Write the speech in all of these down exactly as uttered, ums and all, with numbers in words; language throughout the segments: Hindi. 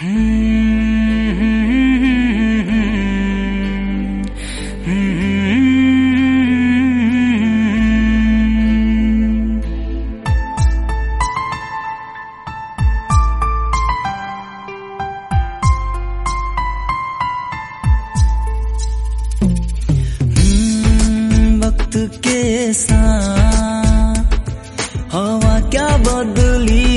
वक्त के साथ हवा क्या बदली,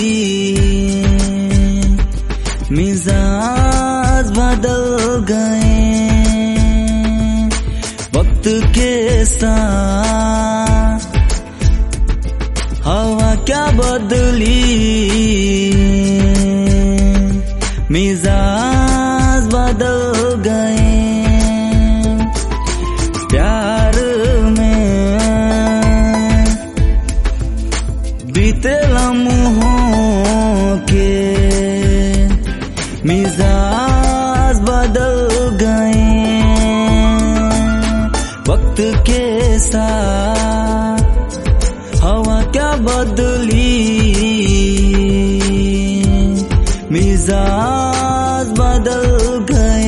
मिजाज बदल गए। वक्त के साथ हवा क्या बदली, मिजाज बदल गए। प्यार में बीते लम्हों के मिजाज बदल गए। वक्त के साथ हवा क्या बदली, मिजाज बदल गए।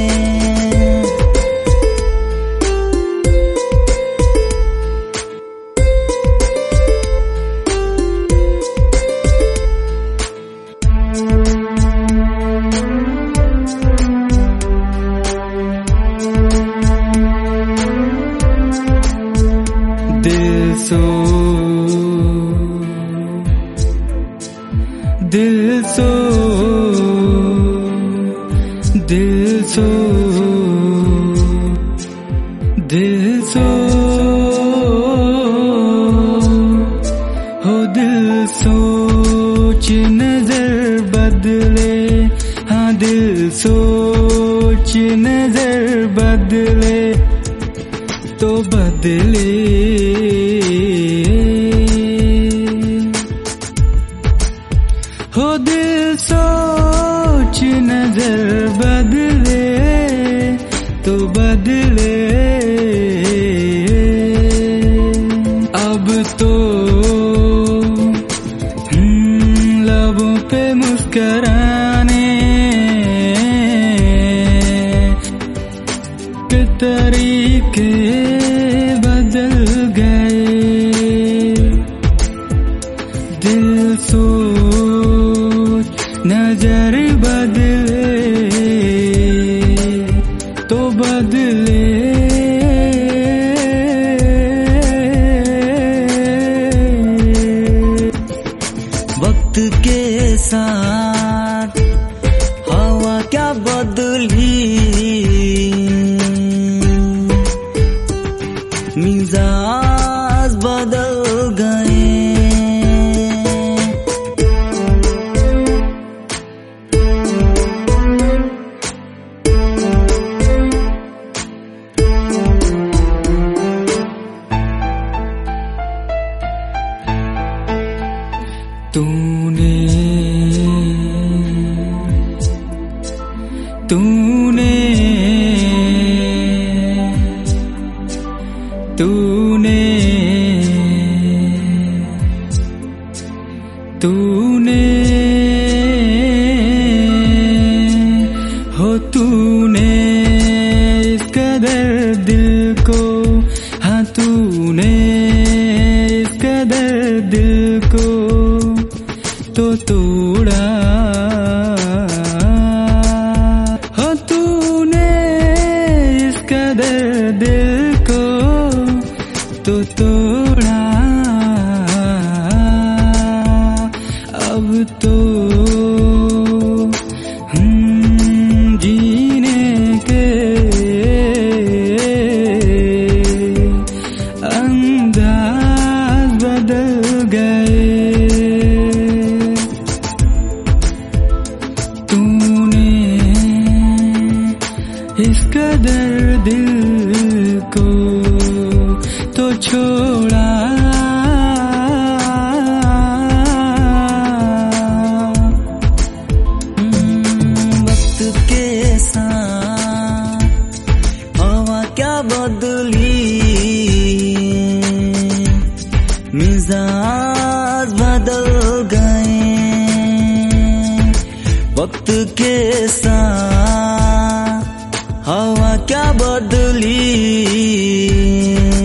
दिल सो दिल सो दिल सो दिल सो हो दिल सोच नजर बदले। हाँ दिल सोच नजर बदले तो बदले। हो दिल सोच नजर बदले तो बदले। अब तो लबों पे मुस्कुराने के तरीके बदल गए। दिल सोच नजर बदले तो बदले। वक्त के साथ हवा क्या बदली, मिजाज बदल गए। तूने तूने तूने तूने हो तूने इस कदर दिल को। हाँ तूने इस कदर दिल को तो तोड़ा। हो तूने इस कदर दिल को तो तोड़ा। अब तो जीने के अंदाज बदल गए। तूने इस कदर दिल को तो छोड़ा। वक्त के साथ हवा क्या बदली, मिजाज बदल गए। वक्त के साथ हवा क्या बदली।